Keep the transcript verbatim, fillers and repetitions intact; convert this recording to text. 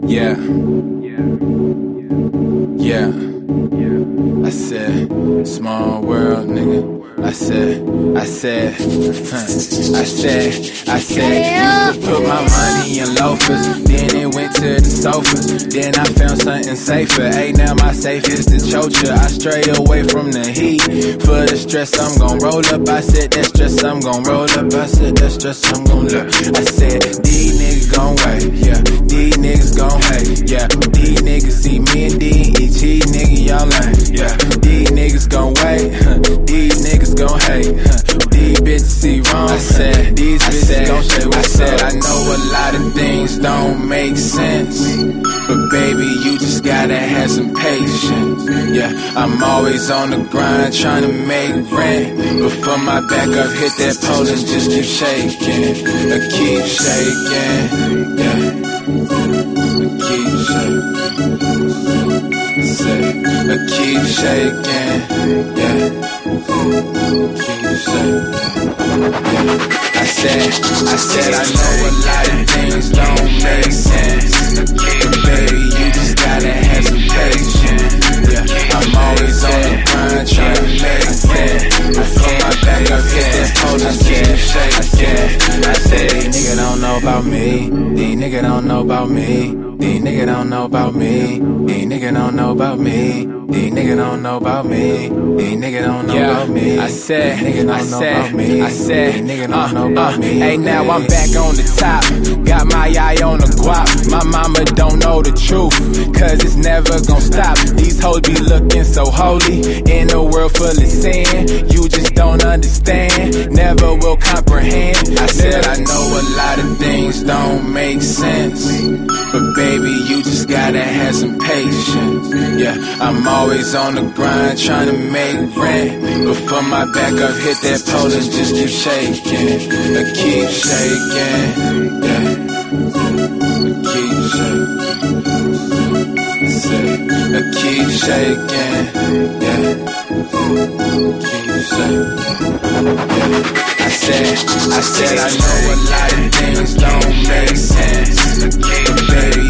Yeah. Yeah. I said, small world, nigga. I said, I said, huh. I said, I said, used to put my money in loafers, then it went to the sofas, then I found something safer. Hey, now my safe is the chocha. I stray away from the heat. For the stress, I'm gon' roll up. I said that stress, I'm gon' roll up. I said that stress, I'm gon' look. I said, these niggas gon' wait, yeah. These niggas gon' hate, yeah. These niggas see me and D E T, nigga, y'all lame, yeah. These niggas gon' wait, huh. These niggas gon' hate, huh. These bitches see wrong. I said, these bitches gon' say what's up. I said, I know a lot of things don't make sense, but baby, you just gotta have some patience. Yeah, I'm always on the grind trying to make rent. Before my back up hit that pole and just keep shaking, I keep shaking, yeah. Keep shaking, say, I keep shaking, yeah. Keep shaking, yeah. I said, I said, I know a lot of things don't make sense, but baby, you just gotta have some patience. Yeah, I'm always on the grind trying to make sense. Before my back up hit that pole and keep shaking. I said, these niggas don't know about me. These niggas don't know about me. These niggas don't know about me. These niggas don't know about me. These niggas don't know about me. These niggas don't know yeah, about me. I said, niggas don't I know said, about me. I said, these niggas don't uh, know about uh, me. Hey, now I'm back on the top. Got my eye on the guap. My mama don't know the truth, cause it's never gon' stop. These hoes be looking so holy in a world full of sin. You just don't understand, never will comprehend. I said, I know a lot of things don't make sense, but baby, you just gotta have some patience. Yeah, I'm always on the grind trying to make rent. Before my back up hit that pole and just keep shaking, I keep shaking, yeah. I keep shaking, say, I keep shaking, yeah. Keep shaking, yeah. I said, I said, I know a lot of things don't make sense, but baby,